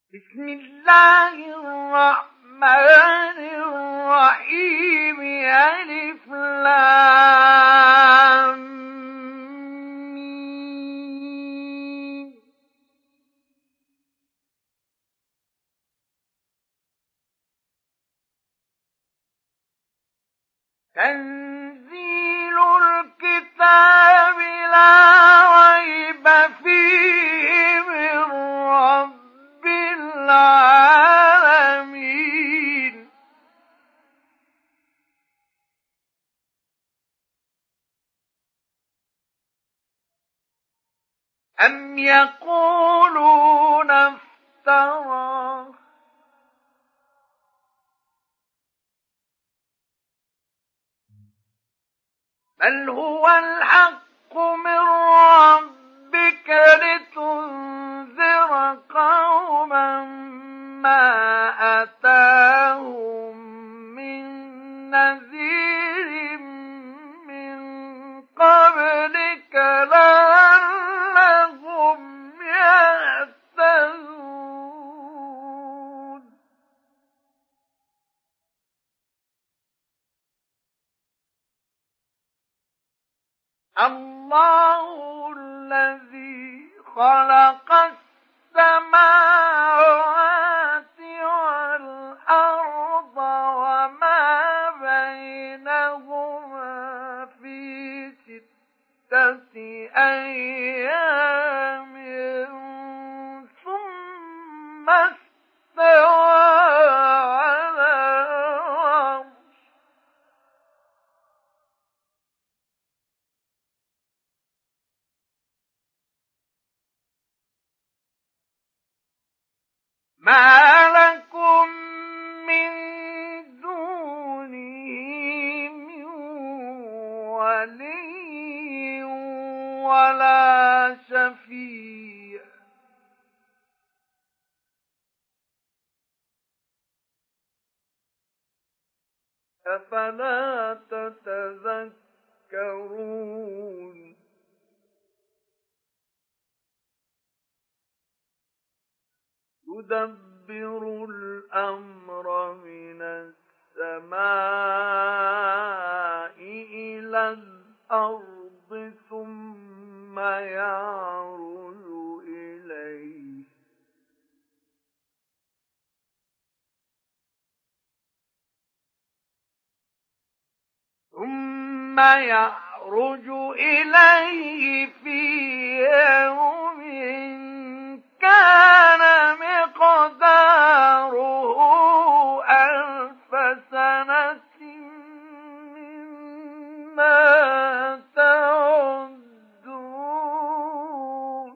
بسم الله الرحمن الرحيم. ألف لام ميم. تنزيل الكتاب لا ريب فيه من رب العالمين. أم يقولون افتراه بل هو الحق من ربك لتنذر قوما ما أتاهم من نذير من قبلك لعلهم يهتدون. الله الذي خلق السماوات والأرض وما بينهما في 6 أيام ثم استوى على العرش. ما لكم من دونه من ولي ولا شفيع أفلا تتذكرون. يدبر الأمر من السماء إلى الأرض ثم يعرج إليه في يوم كان مقداره 1000 سنة مما تعدون.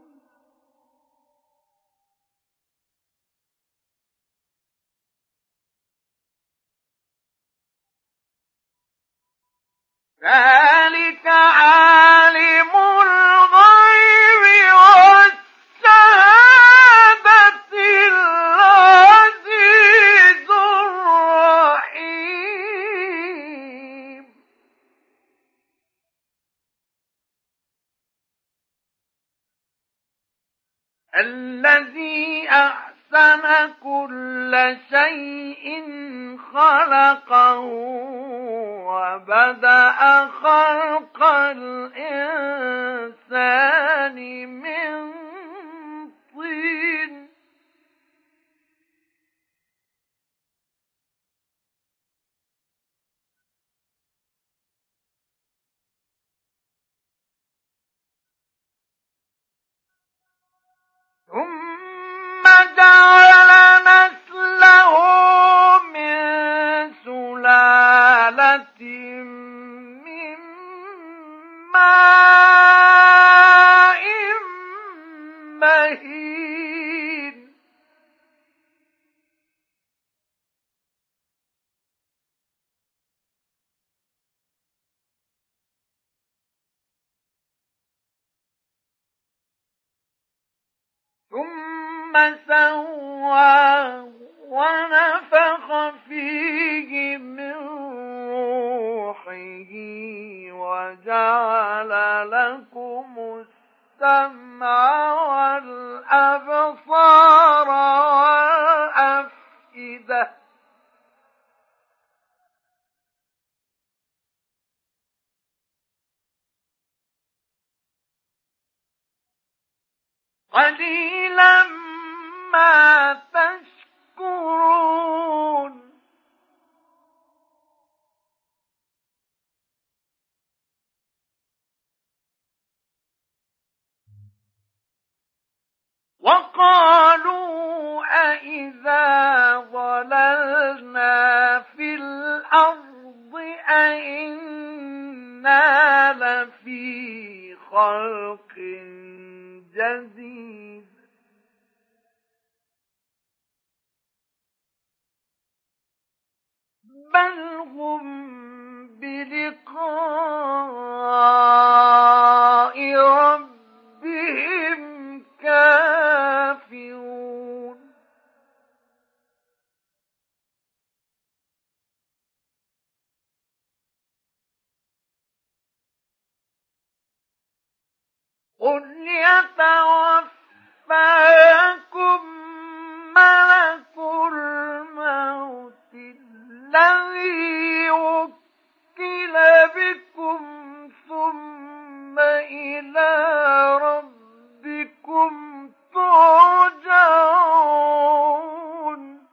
ذلك عالم الغيب والشهادة العزيز الرحيم. الذي أحسن كل شيء خلقه وبدأ خلق الإنسان من طين ثم جعل نسله من سلالة من ماء مهين. ثم سواه ونفخ فيه من روحه وجعل لكم السمع والأبصار قليلا ما تشكرون وقالوا أإذا ضللنا في الأرض أإنا لفي خلق جديد بل هم بلقاء ربهم كافرون قل يتوفاكم ملك الموت الذي وكل بكم ثم إلى ربكم ترجعون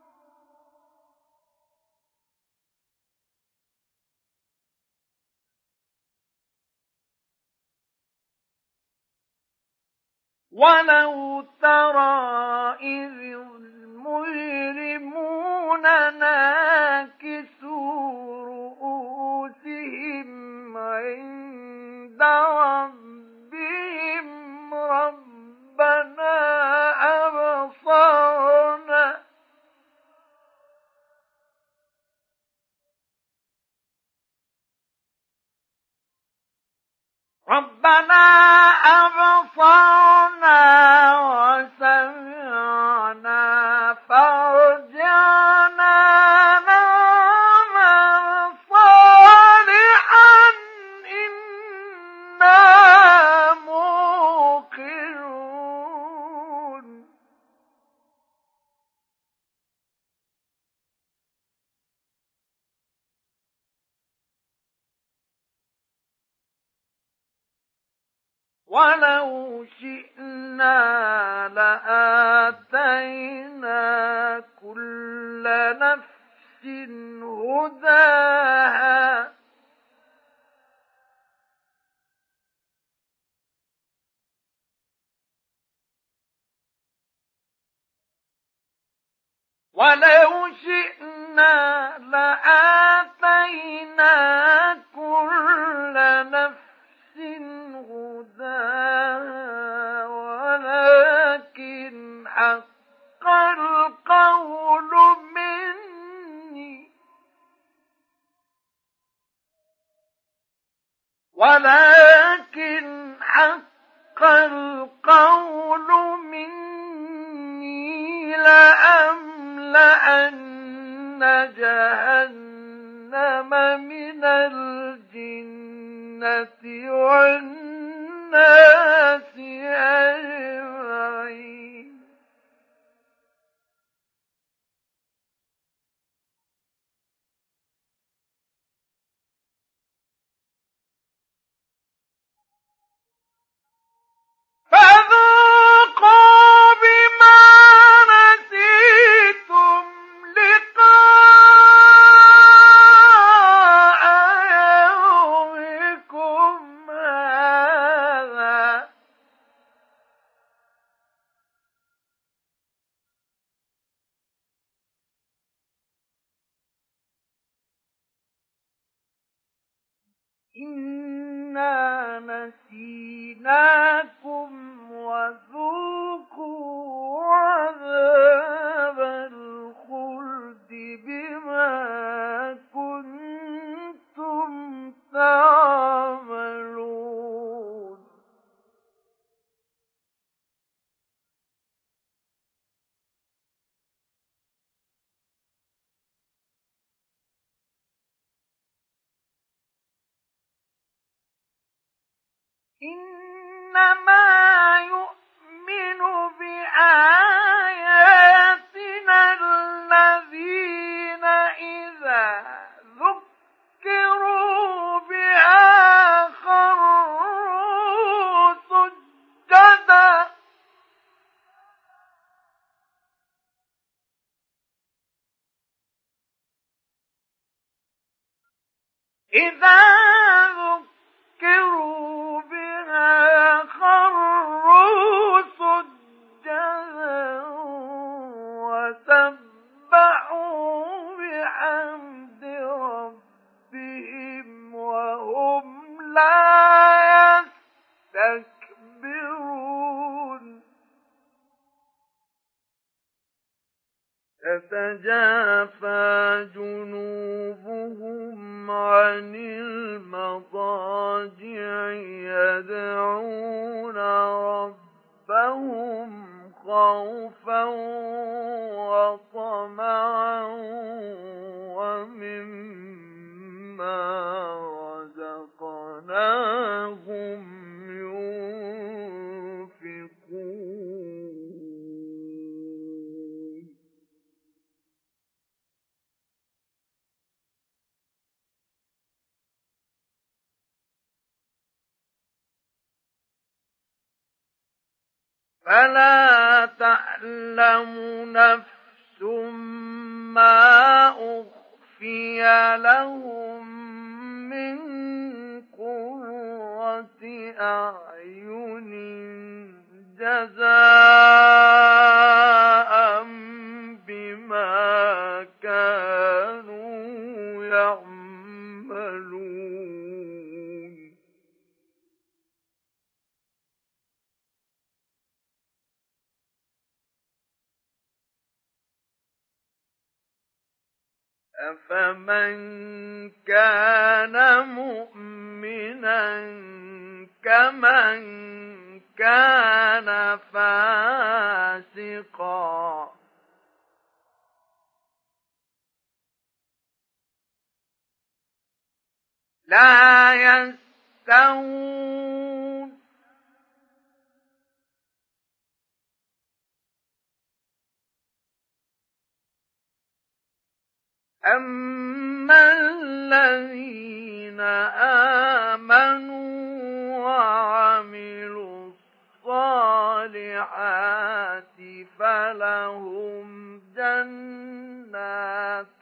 ولو ترى إذ المجرمون ناكسوا رؤوسهم عند ربهم ربنا أبصرنا وسمعنا فارجعنا نعمل صالحا إنا موقنون ولو شئنا لآتينا كل نفس هداها ولو شئنا لآتينا كل نفس هداها ولكن حق القول مني لأملأن جهنم من الجنة والناس أجمعين فذوقوا بما نسيتم لقاء يومكم هذا إنا نسيناكم وذوقوا عذاب الخلد بما كنتم تعملون إنما يؤمن بآياتنا الذين إذا ذكروا بها خروا سجدا إذا ذكروا بها خروا سجدا وسبحوا بحمد ربهم وهم لا يستكبرون تتجافى جنوبهم عن المضاجع يدعون ربهم خوفا وطمعا ومما رزقناهم ينفقون فلا تعلم نفس ما أخفي لهم من قرة أعين جزاء بما كانوا يعملون أفمن كان مؤمنا كمن كان فاسقا لا يستوون أما الذين آمنوا وعملوا الصالحات فلهم جنات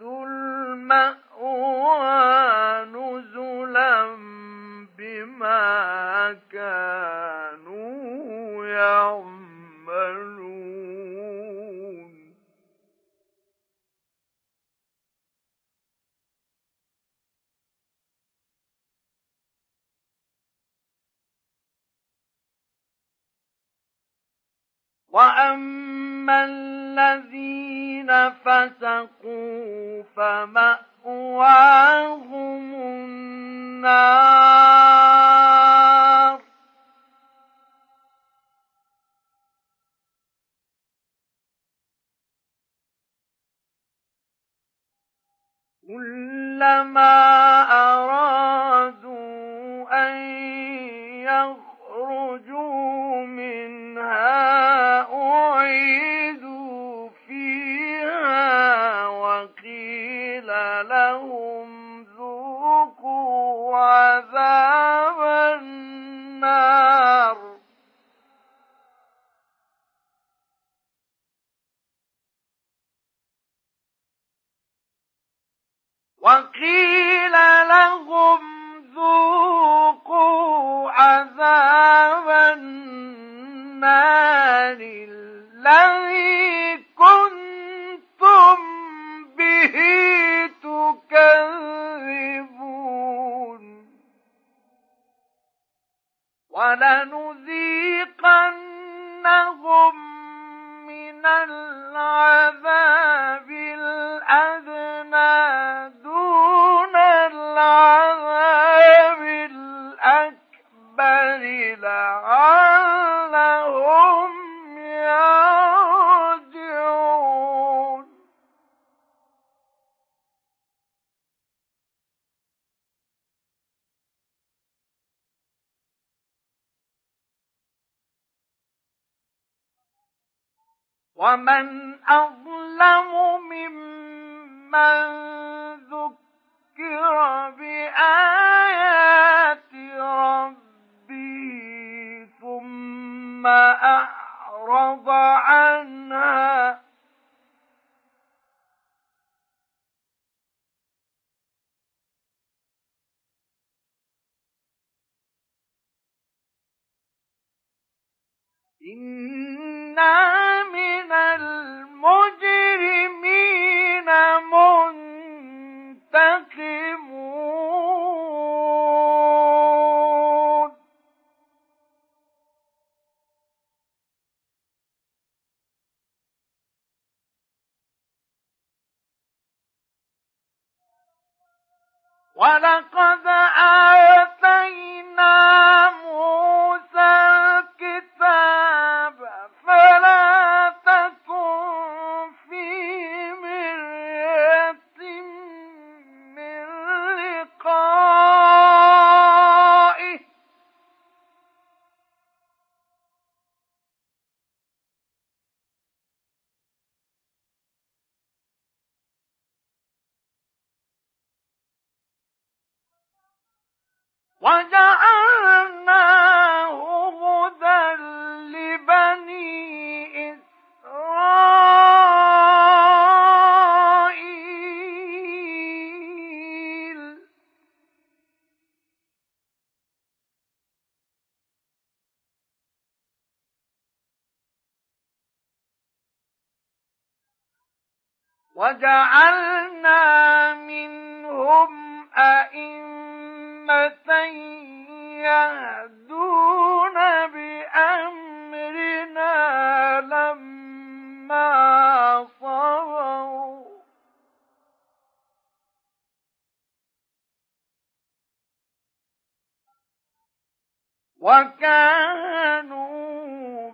المأوى نزلا بما كانوا يعملون وأما الذين فسقوا فمأواهم النار كلما أرادوا أن يخرجوا منها أعيدوا فيها وقيل لهم ذوقوا عذاب النار وقيل لهم ذوقوا عذاب النار الذي كنتم به تكذبون ولنذيقنهم من العذاب الأدنى دون العذاب الأكبر لعلهم يرجعون ومن أظلم ممن ذكر بآيات ربه ثم أعرض عنها إنا من المجرمين منتقمون ولقد آتينا موسى الكتاب فلا تكن في مرية من لقائه وجعلناه هدى لبني إسرائيل وجعلنا منهم أئمة يهدون بأمرنا لما صبروا وكانوا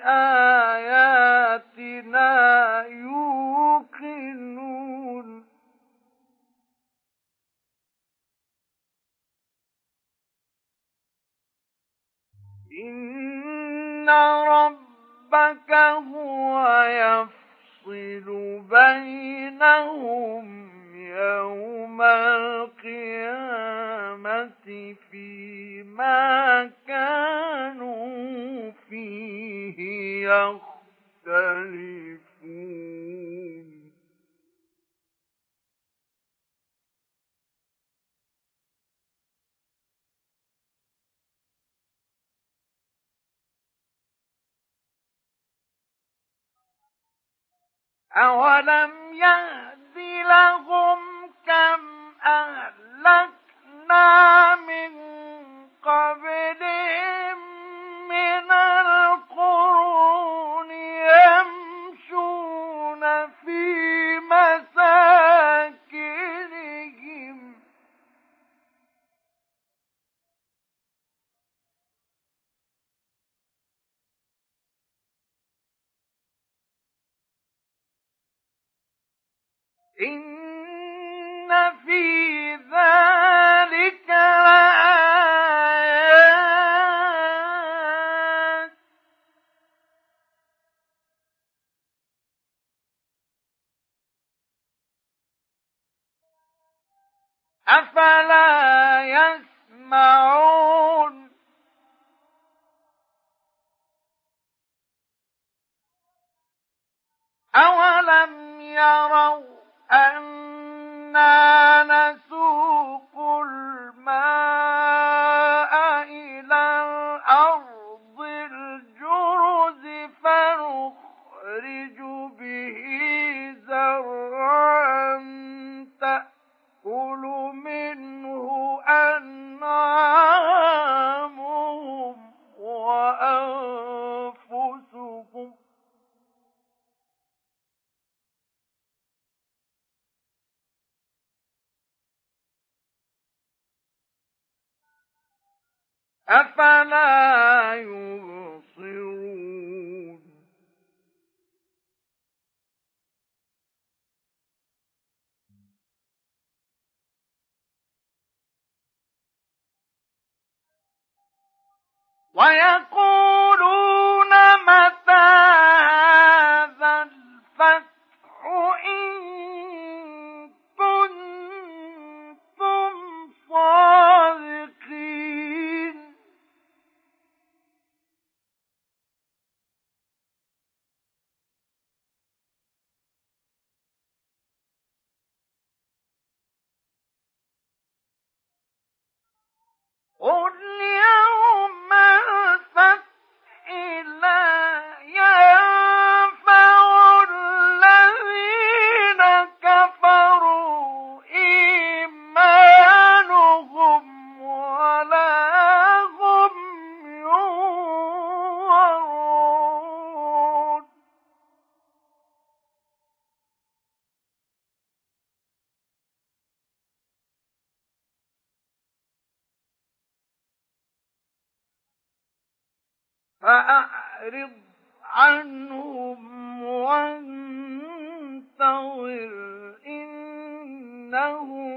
بآياتنا يوقنون إن ربك هو يفصل بينهم يوم القيامة فيما كانوا فيه يختلفون أولم يهد لهم كم أهلكنا من قبلهم من القرون يمشون في مساكنهم إن في ذلك لآيات أفلا يسمعون أولم يروا أنا نسوق الماء إلى الأرض الجرز فنخرج به زرعا تأكل منه أنعامهم وأنفسهم أفلا يبصرون ويقولون متى هذا الفتح إن كنتم صادقين قل يوم الفتح لا فأعرض عنهم وانتظر إنهم